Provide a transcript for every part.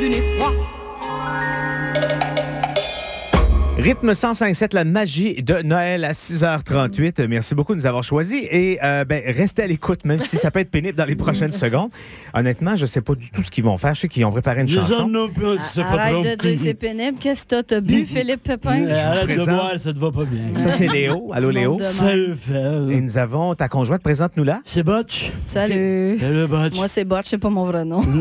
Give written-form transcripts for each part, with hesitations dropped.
du nez froid. Rythme 105.7, la magie de Noël à 6h38. Merci beaucoup de nous avoir choisis. Et restez à l'écoute, même si ça peut être pénible dans les prochaines secondes. Honnêtement, je ne sais pas du tout ce qu'ils vont faire. Je sais qu'ils ont préparé une chanson. Arrête de dire c'est pénible. Qu'est-ce que t'as bu, Philippe Pépin? Arrête de boire, ça te va pas bien. Ça, c'est Léo. Allô, Léo. Salut, Phil. Et nous avons ta conjointe. Présente-nous-la. C'est Butch. Salut. Salut, Butch. Moi, c'est Butch, c'est pas mon vrai nom.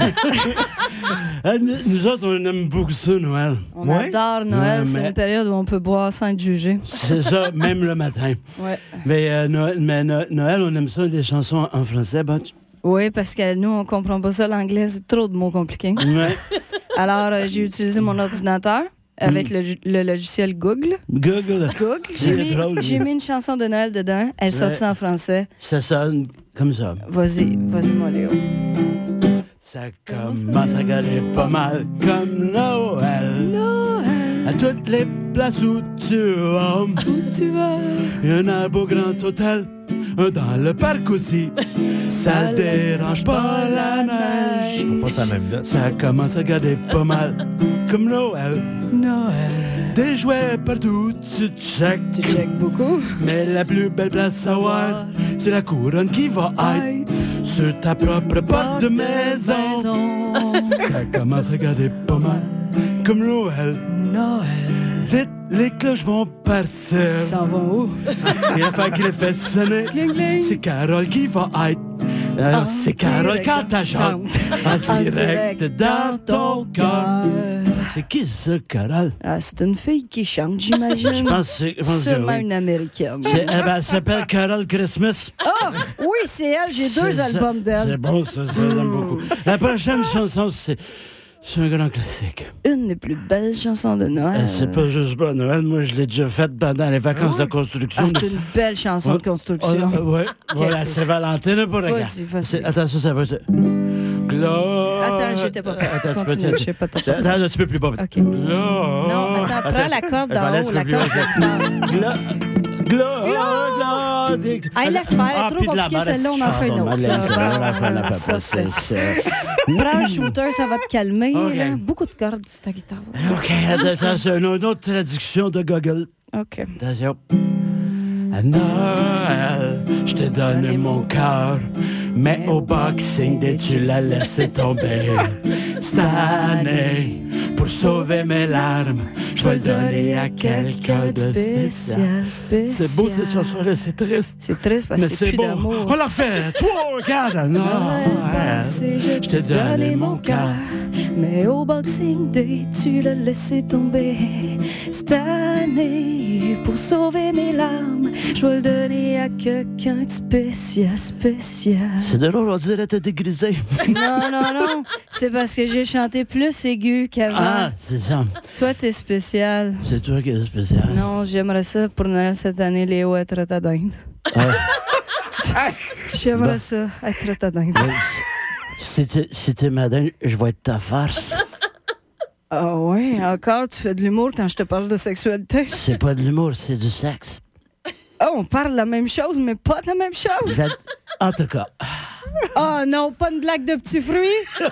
Nous autres, on aime beaucoup ça, Noël. On adore Noël. C'est une période où on peut boire sans être jugé. C'est ça, même le matin. Ouais. Mais Noël, on aime ça, les chansons en français, Butch. Oui, parce que nous, on comprend pas ça. L'anglais, c'est trop de mots compliqués. Ouais. Alors, j'ai utilisé mon ordinateur avec le logiciel Google. Google. J'ai mis une chanson de Noël dedans. Elle sortit en français. Ça sonne comme ça. Vas-y, mon Léo. Ça commence à garder pas mal comme Noël. À toutes les places où tu vas. Il y en a un beau grand hôtel, un dans le parc aussi. Ça dérange pas la neige. On passe à la même date. Ça commence à garder pas mal comme Noël. Des jouets partout, tu checkes. Tu checkes beaucoup. Mais la plus belle place à voir, c'est la couronne qui va être sur ta propre porte de maison. Ça commence à garder pas mal comme Noël. Vite, les cloches vont partir. Ils s'en vont où? Et la fois qui les fait sonner, c'est Carole qui va être. C'est Carole quand elle chante en direct dans ton cœur. C'est qui ça, Carole? C'est une fille qui chante, j'imagine. Je pense que sûrement oui. une Américaine. Elle s'appelle Carole Christmas. Oui, c'est elle. J'ai deux albums d'elle. C'est bon, ça, j'aime beaucoup. La prochaine chanson, c'est un grand classique. Une des plus belles chansons de Noël. C'est pas juste pas Noël. Moi, je l'ai déjà faite pendant les vacances de construction. C'est une belle chanson de construction. Oui, voilà, c'est Valentin pour regarder. Vas-y. Attends, ça va être... Attends, j'étais pas prête. Continue, je sais pas trop. Attends, un petit peu plus bas. OK. Non, attends, prends la corde d'en haut, la corde laisse faire, elle est trop compliquée, celle-là, on en fait une autre. Ça, c'est... Prends un shooter, ça va te calmer. Là. Beaucoup de cordes sur ta guitare. OK, attends, c'est une autre traduction de Google. OK. Attention. À Noël, je t'ai donné mon cœur, mais au Boxing Day, tu l'as laissé tomber. Cette année, pour sauver mes larmes, je vais le donner à quelqu'un de spécial. C'est beau cette chanson-là, c'est triste. C'est triste parce que c'est plus beau. d'amour. On la refait. 3, 4, Noël, je t'ai donné mon cœur, mais au Boxing Day, tu l'as laissé tomber. Cette année, pour sauver mes larmes, je vais le donner à quelqu'un de spécial. C'est drôle, on dirait que t'es dégrisé. Non. C'est parce que j'ai chanté plus aigu qu'avant. Ah, c'est ça. Toi, t'es spécial. C'est toi qui es spécial. Non, j'aimerais ça pour Noël cette année, Léo, être ta dinde. J'aimerais ça, être ta dinde. Si t'es madame, je vais être ta farce. Ah ouais, encore, tu fais de l'humour quand je te parle de sexualité? C'est pas de l'humour, c'est du sexe. Oh, on parle de la même chose, mais pas de la même chose. En tout cas. Oh non, pas une blague de petits fruits.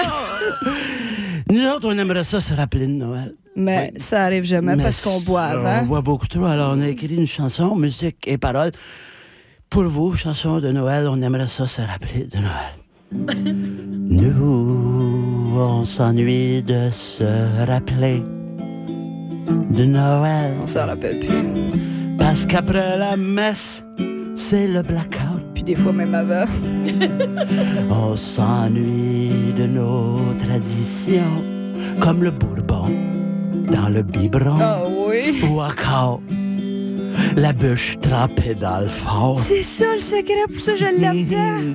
Nous autres, on aimerait ça se rappeler de Noël. Mais ça arrive jamais parce qu'on boit avant. On boit beaucoup trop, alors on a écrit une chanson, musique et paroles. Pour vous, chanson de Noël, on aimerait ça se rappeler de Noël. Nous, on s'ennuie de se rappeler de Noël. On s'en rappelle plus. Parce qu'après la messe, c'est le blackout. Puis des fois même avant. On s'ennuie de nos traditions, comme le bourbon dans le biberon. Ah oui. Ou encore la bûche trempée dans le fort. C'est ça le secret, pour ça je l'aime tant.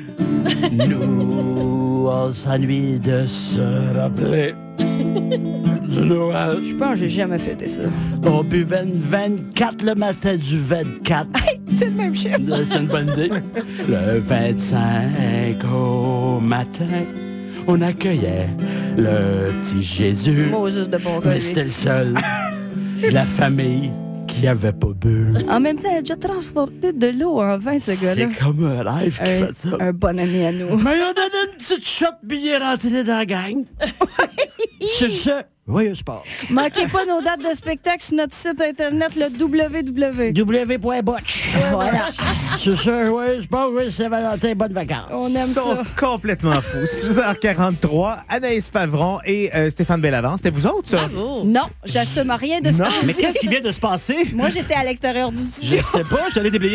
Nous, on s'ennuie de se rappeler du Noël. Je pense que j'ai jamais fêté ça. On buvait une 24 le matin du 24. Hey, c'est le même chiffre. C'est une bonne idée. Le 25 au matin, on accueillait le petit Jésus. Moses de bon Mais c'était le seul de la famille qui avait pas bu. En même temps, il a déjà transporté de l'eau en vin, ce gars-là. C'est comme un rêve qui fait ça. Un bon ami à nous. Mais il a donné une petite shot puis il est rentré dans la gang. C'est ça. Joyeux sport. Manquez pas nos dates de spectacle sur notre site internet, le www. w.botch. Voilà. C'est ça, joyeux sport, joyeux Saint-Valentin, bonnes vacances. On aime Ils sont ça. complètement fous. 6h43, Anaïs Favron et Stéphane Bellavance. C'était vous autres, ça? Bravo. Non, j'assume rien de ce Non, que tu Mais dis. qu'est-ce qui vient de se passer? Moi, j'étais à l'extérieur du studio. Je sais pas, je suis allé déblayer